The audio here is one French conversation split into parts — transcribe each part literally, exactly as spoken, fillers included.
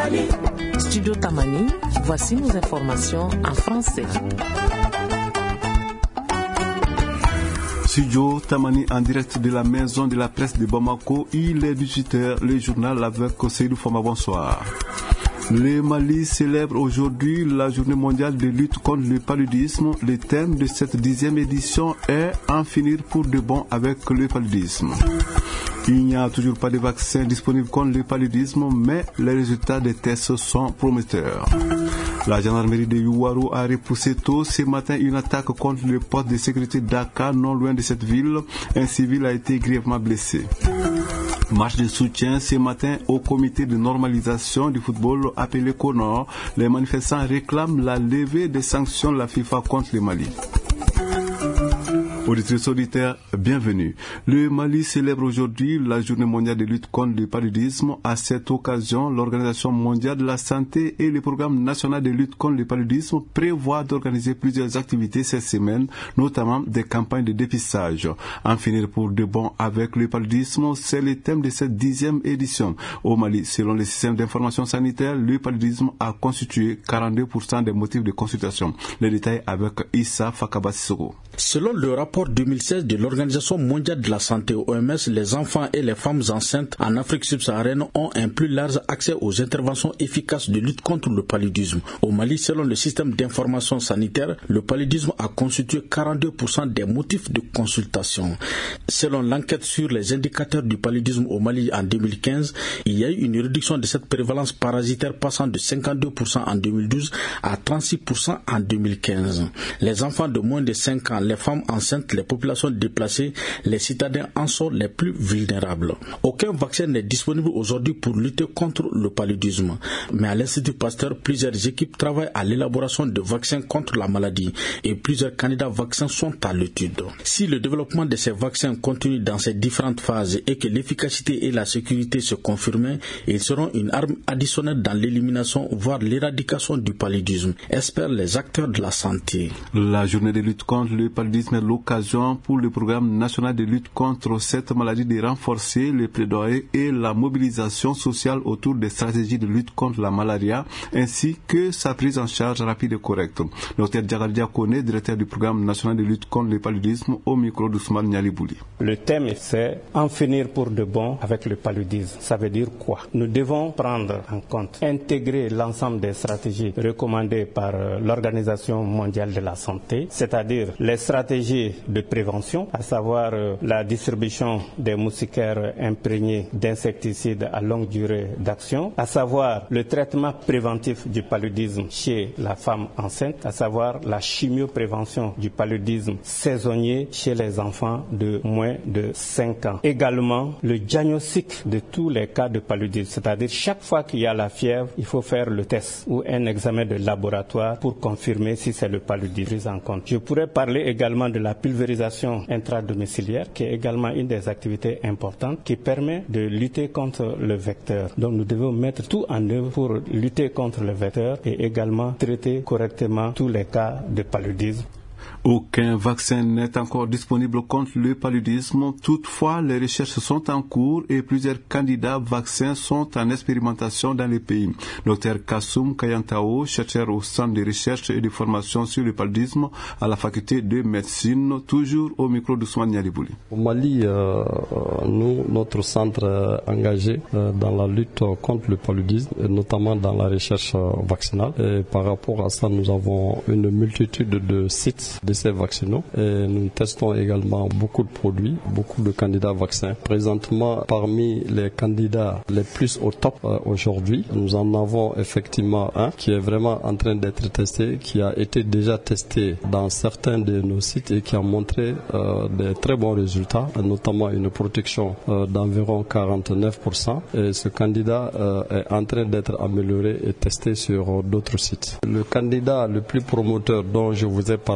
Mali. Studio Tamani, voici nos informations en français. Studio Tamani en direct de la maison de la presse de Bamako. Il est dix-huit heures, le journal avec Seydou Fama, bonsoir. Le Mali célèbre aujourd'hui la journée mondiale de lutte contre le paludisme. Le thème de cette dixième édition est « En finir pour de bon avec le paludisme ». Il n'y a toujours pas de vaccin disponible contre le paludisme, mais les résultats des tests sont prometteurs. La gendarmerie de Youarou a repoussé tôt ce matin une attaque contre le poste de sécurité d'Aka, non loin de cette ville. Un civil a été grièvement blessé. Marche de soutien ce matin au comité de normalisation du football appelé CONOR. Les manifestants réclament la levée des sanctions de la FIFA contre le Mali. Auditrices auditeurs, bienvenue. Le Mali célèbre aujourd'hui la journée mondiale de lutte contre le paludisme. À cette occasion, l'Organisation mondiale de la santé et le programme national de lutte contre le paludisme prévoient d'organiser plusieurs activités cette semaine, notamment des campagnes de dépistage. En finir pour de bon avec le paludisme, c'est le thème de cette dixième édition. Au Mali, selon les systèmes d'information sanitaire, le paludisme a constitué quarante-deux pour cent des motifs de consultation. Les détails avec Issa Fakabasisoko. Selon le rapport deux mille seize de l'Organisation mondiale de la santé O M S, les enfants et les femmes enceintes en Afrique subsaharienne ont un plus large accès aux interventions efficaces de lutte contre le paludisme. Au Mali, selon le système d'information sanitaire, le paludisme a constitué quarante-deux pour cent des motifs de consultation. Selon l'enquête sur les indicateurs du paludisme au Mali en deux mille quinze, il y a eu une réduction de cette prévalence parasitaire passant de cinquante-deux pour cent en deux mille douze à trente-six pour cent en deux mille quinze. Les enfants de moins de cinq ans, les femmes enceintes, les populations déplacées, les citadins en sont les plus vulnérables. Aucun vaccin n'est disponible aujourd'hui pour lutter contre le paludisme. Mais à l'Institut Pasteur, plusieurs équipes travaillent à l'élaboration de vaccins contre la maladie et plusieurs candidats vaccins sont à l'étude. Si le développement de ces vaccins continue dans ces différentes phases et que l'efficacité et la sécurité se confirment, ils seront une arme additionnelle dans l'élimination, voire l'éradication du paludisme, espèrent les acteurs de la santé. La journée de lutte contre le paludisme est l'occasion pour le programme national de lutte contre cette maladie de renforcer les plaidoyers et la mobilisation sociale autour des stratégies de lutte contre la malaria ainsi que sa prise en charge rapide et correcte. Docteur Diagardia Kone, directeur du programme national de lutte contre le paludisme, au micro d'Ousmane Nialibouli. Le thème c'est en finir pour de bon avec le paludisme. Ça veut dire quoi? Nous devons prendre en compte, intégrer l'ensemble des stratégies recommandées par l'Organisation mondiale de la santé, c'est-à-dire les stratégies de prévention, à savoir euh, la distribution des moustiquaires imprégnés d'insecticides à longue durée d'action, à savoir le traitement préventif du paludisme chez la femme enceinte, à savoir la chimioprévention du paludisme saisonnier chez les enfants de moins de cinq ans. Également, le diagnostic de tous les cas de paludisme, c'est-à-dire chaque fois qu'il y a la fièvre, il faut faire le test ou un examen de laboratoire pour confirmer si c'est le paludisme pris en compte. Je pourrais parler également de la pulvérisation intradomiciliaire, qui est également une des activités importantes qui permet de lutter contre le vecteur. Donc nous devons mettre tout en œuvre pour lutter contre le vecteur et également traiter correctement tous les cas de paludisme. Aucun vaccin n'est encore disponible contre le paludisme. Toutefois, les recherches sont en cours et plusieurs candidats vaccins sont en expérimentation dans les pays. Docteur Kassoum Kayantao, chercheur au Centre de recherche et de formation sur le paludisme à la faculté de médecine, toujours au micro d'Ousmane Nialibouli. Au Mali, euh, nous, notre centre est engagé euh, dans la lutte contre le paludisme, et notamment dans la recherche euh, vaccinale. Et par rapport à ça, nous avons une multitude de sites de ces vaccinaux et nous testons également beaucoup de produits, beaucoup de candidats vaccins. Présentement, parmi les candidats les plus au top euh, aujourd'hui, nous en avons effectivement un qui est vraiment en train d'être testé, qui a été déjà testé dans certains de nos sites et qui a montré euh, des très bons résultats, notamment une protection euh, d'environ quarante-neuf pour cent. Et ce candidat euh, est en train d'être amélioré et testé sur euh, d'autres sites. Le candidat le plus promoteur dont je vous ai parlé et qu'on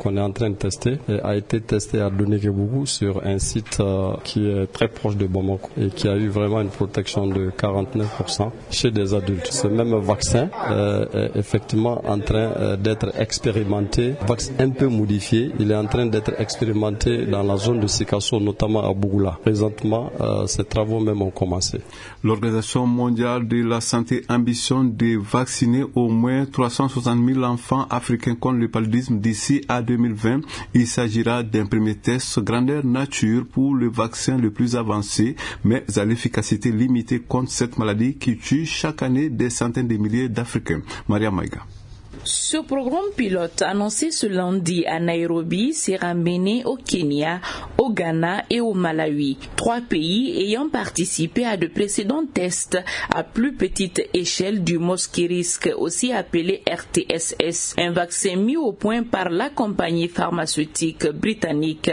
qu'on est en train de tester a été testé à Donéguebougou sur un site qui est très proche de Bamako et qui a eu vraiment une protection de quarante-neuf pour cent chez des adultes. Ce même vaccin est effectivement en train d'être expérimenté, vaccin un peu modifié, il est en train d'être expérimenté dans la zone de Sikasso, notamment à Bougoula. Présentement, euh, ces travaux même ont commencé. L'Organisation mondiale de la santé ambitionne de vacciner au moins trois cent soixante mille enfants africains contre le paludisme d'ici à deux mille vingt. Il s'agira d'un premier test grandeur nature pour le vaccin le plus avancé, mais à l'efficacité limitée contre cette maladie qui tue chaque année des centaines de milliers d'Africains. Maria Maïga. Ce programme pilote annoncé ce lundi à Nairobi sera mené au Kenya, au Ghana et au Malawi, trois pays ayant participé à de précédents tests à plus petite échelle du mosquérisque, aussi appelé R T S S, un vaccin mis au point par la compagnie pharmaceutique britannique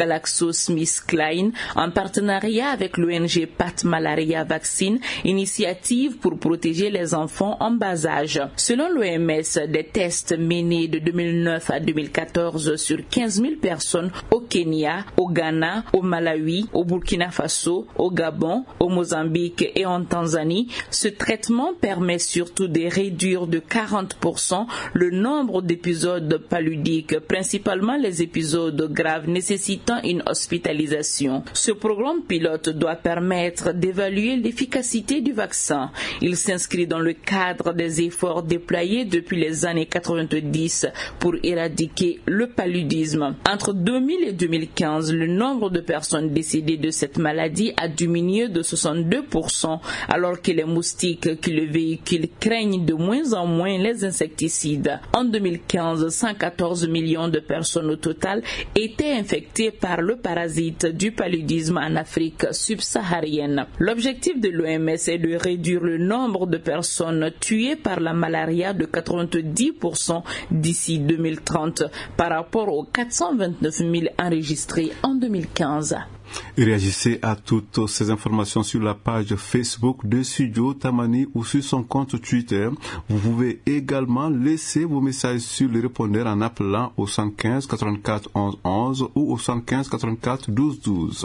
GlaxoSmithKline en partenariat avec l'O N G Pat Malaria Vaccine, initiative pour protéger les enfants en bas âge. Selon l'O M S, des tests menés de deux mille neuf à deux mille quatorze sur quinze mille personnes au Kenya, au Ghana, au Malawi, au Burkina Faso, au Gabon, au Mozambique et en Tanzanie. Ce traitement permet surtout de réduire de quarante pour cent le nombre d'épisodes paludiques, principalement les épisodes graves nécessitant une hospitalisation. Ce programme pilote doit permettre d'évaluer l'efficacité du vaccin. Il s'inscrit dans le cadre des efforts déployés depuis les années quatre-vingt-dix pour éradiquer le paludisme. Entre deux mille et deux mille quinze, le nombre de personnes décédées de cette maladie a diminué de soixante-deux pour cent, alors que les moustiques qui le véhiculent craignent de moins en moins les insecticides. En deux mille quinze, cent quatorze millions de personnes au total étaient infectées par le parasite du paludisme en Afrique subsaharienne. L'objectif de l'O M S est de réduire le nombre de personnes tuées par la malaria de quatre-vingt-dix pour cent d'ici deux mille trente par rapport aux quatre cent vingt-neuf mille enregistrés en deux mille quinze. Et réagissez à toutes ces informations sur la page Facebook de Studio Tamani ou sur son compte Twitter. Vous pouvez également laisser vos messages sur le répondeur en appelant au soixante-quinze quatre-vingt-quatre onze onze ou au soixante-quinze quatre-vingt-quatre douze douze.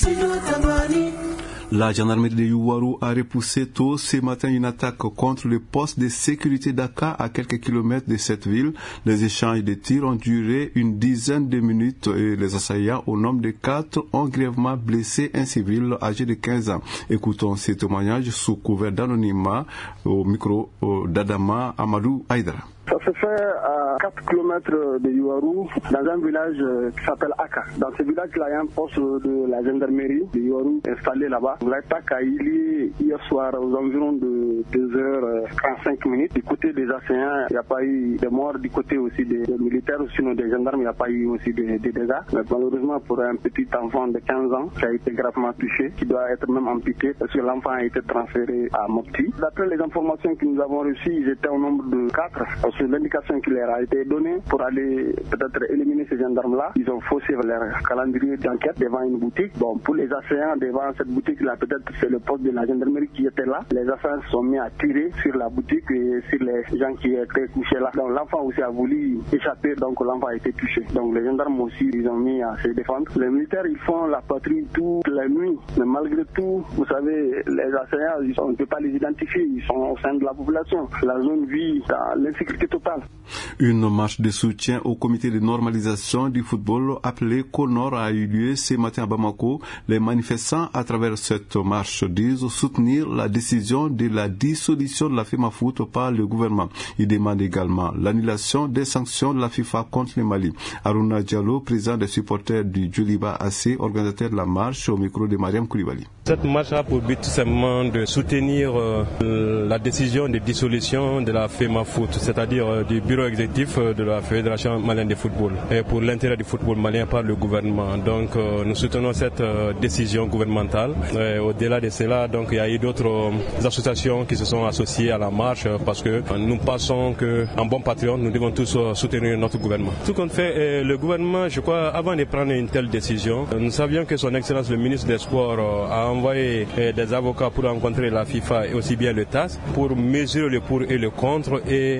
La gendarmerie de Yuwaru a repoussé tôt ce matin une attaque contre le poste de sécurité d'Aka à quelques kilomètres de cette ville. Les échanges de tirs ont duré une dizaine de minutes et les assaillants, au nombre de quatre, ont grièvement blessé un civil âgé de quinze ans. Écoutons ces témoignages sous couvert d'anonymat au micro d'Adama Amadou Aïdara. Ça se fait à quatre kilomètres de Yuwaru, dans un village qui s'appelle Aka. Dans ce village, il y a un poste de la gendarmerie de Yuwaru installé là-bas. L'attaque a eu lieu hier soir aux environs de deux heures trente-cinq minutes. Du côté des assaillants, il n'y a pas eu de morts. Du côté aussi des, des militaires, sinon des gendarmes, il n'y a pas eu aussi de, de dégâts. Mais malheureusement, pour un petit enfant de quinze ans qui a été gravement touché, qui doit être même amputé, parce que l'enfant a été transféré à Mopti. D'après les informations que nous avons reçues, ils étaient au nombre de quatre. Sur l'indication qui leur a été donnée pour aller peut-être éliminer ces gendarmes-là, ils ont faussé leur calendrier d'enquête devant une boutique. Bon, pour les assaillants devant cette boutique-là, peut-être c'est le poste de la gendarmerie qui était là. Les assaillants se sont mis à tirer sur la boutique et sur les gens qui étaient couchés là. Donc l'enfant aussi a voulu échapper, donc l'enfant a été touché. Donc les gendarmes aussi, ils ont mis à se défendre. Les militaires, ils font la patrouille toute la nuit. Mais malgré tout, vous savez, les assaillants, on ne peut pas les identifier. Ils sont au sein de la population. La zone vit dans l'insécurité totale. Une marche de soutien au comité de normalisation du football appelé CONOR a eu lieu ce matin à Bamako. Les manifestants, à travers cette marche, disent soutenir la décision de la dissolution de la FEMAFOOT par le gouvernement. Ils demandent également l'annulation des sanctions de la FIFA contre le Mali. Aruna Diallo, président des supporters du Djoliba A C, organisateur de la marche, au micro de Mariam Koulibaly. Cette marche a pour but tout simplement de soutenir euh, la décision de dissolution de la FEMAFOOT, c'est-à-dire euh, du bureau exécutif de la Fédération malienne de football, et pour l'intérêt du football malien par le gouvernement. Donc euh, nous soutenons cette euh, décision gouvernementale. Et au-delà de cela, donc il y a eu d'autres euh, associations qui se sont associées à la marche euh, parce que euh, nous pensons qu'en bon patriote, nous devons tous euh, soutenir notre gouvernement. Tout compte fait, euh, le gouvernement, je crois, avant de prendre une telle décision, euh, nous savions que son Excellence le ministre des Sports euh, a envoyé euh, des avocats pour rencontrer la FIFA et aussi bien le T A S pour mesurer le pour et le contre, et euh, je crois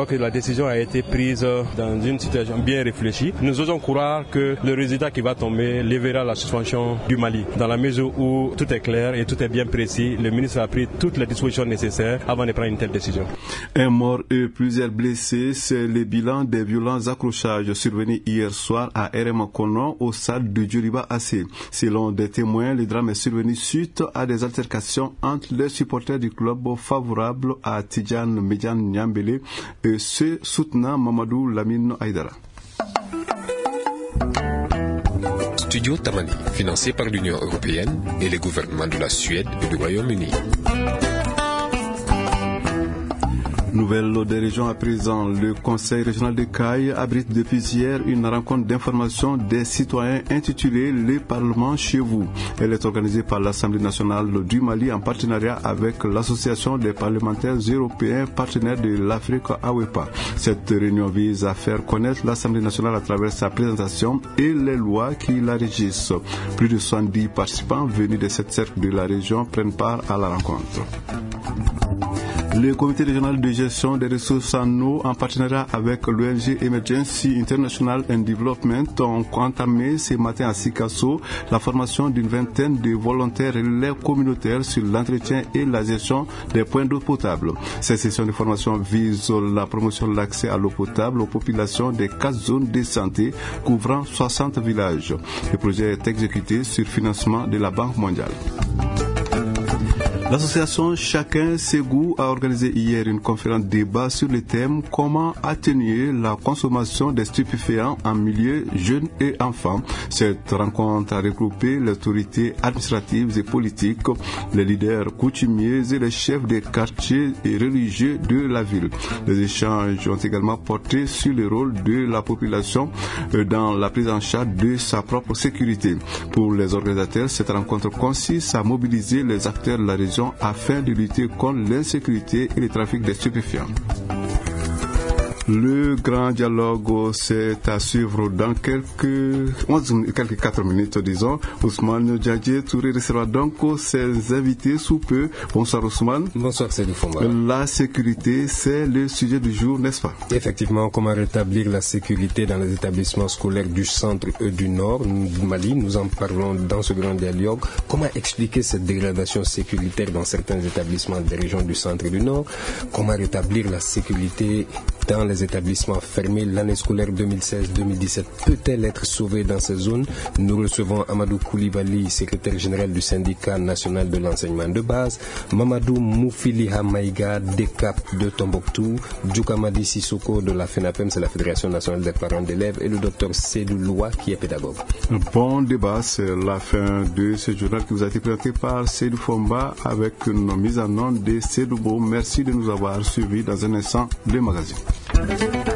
Donc la décision a été prise dans une situation bien réfléchie. Nous osons croire que le résultat qui va tomber lèvera la suspension du Mali. Dans la mesure où tout est clair et tout est bien précis, le ministre a pris toutes les dispositions nécessaires avant de prendre une telle décision. Un mort et plusieurs blessés, c'est le bilan des violents accrochages survenus hier soir à Eremakono au stade de Djuriba A C. Selon des témoins, le drame est survenu suite à des altercations entre les supporters du club favorables à Tidjane Mediane Niambele et ceux soutenant Mamadou Lamine Aïdara. Studio Tamani, financé par l'Union européenne et les gouvernements de la Suède et du Royaume-Uni. Nouvelle des régions à présent, le Conseil régional de Caille abrite depuis hier une rencontre d'information des citoyens intitulée Le Parlement chez vous. Elle est organisée par l'Assemblée nationale du Mali en partenariat avec l'Association des parlementaires européens partenaires de l'Afrique A W E P A. Cette réunion vise à faire connaître l'Assemblée nationale à travers sa présentation et les lois qui la régissent. Plus de soixante-dix participants venus de sept cercles de la région prennent part à la rencontre. Le comité régional de gestion des ressources en eau, en partenariat avec l'O N G Emergency International and Development, ont entamé ce matin à Sikasso la formation d'une vingtaine de volontaires relais communautaires sur l'entretien et la gestion des points d'eau potable. Cette session de formation vise la promotion de l'accès à l'eau potable aux populations des quatre zones de santé couvrant soixante villages. Le projet est exécuté sur financement de la Banque mondiale. L'association Chacun ses goûts a organisé hier une conférence débat sur le thème « Comment atténuer la consommation des stupéfiants en milieu jeunes et enfants ». Cette rencontre a regroupé les autorités administratives et politiques, les leaders coutumiers et les chefs des quartiers et religieux de la ville. Les échanges ont également porté sur le rôle de la population dans la prise en charge de sa propre sécurité. Pour les organisateurs, cette rencontre consiste à mobiliser les acteurs de la région afin de lutter contre l'insécurité et le trafic des stupéfiants. Le grand dialogue, c'est à suivre dans quelques, quelques quatre minutes, disons. Ousmane Djadje Touré recevra donc ses invités sous peu. Bonsoir Ousmane. Bonsoir Cédou Fomba. La sécurité, c'est le sujet du jour, n'est-ce pas? Effectivement, comment rétablir la sécurité dans les établissements scolaires du centre et du nord du Mali. Nous en parlons dans ce grand dialogue. Comment expliquer cette dégradation sécuritaire dans certains établissements des régions du centre et du nord? Comment rétablir la sécurité dans les établissements fermés? L'année scolaire deux mille seize deux mille dix-sept peut-elle être sauvée dans ces zones? Nous recevons Amadou Koulibaly, secrétaire général du syndicat national de l'enseignement de base, Mamadou Moufiliha Maïga, D C A P de Tombouctou, Djoukamadi Sissoko de la FENAPEM, c'est la Fédération nationale des parents d'élèves, et le docteur Sédou Loua qui est pédagogue. Bon débat, c'est la fin de ce journal qui vous a été présenté par Sédou Fomba avec une mise en onde de Sédou Bo. Merci de nous avoir suivis. Dans un instant, le magazine.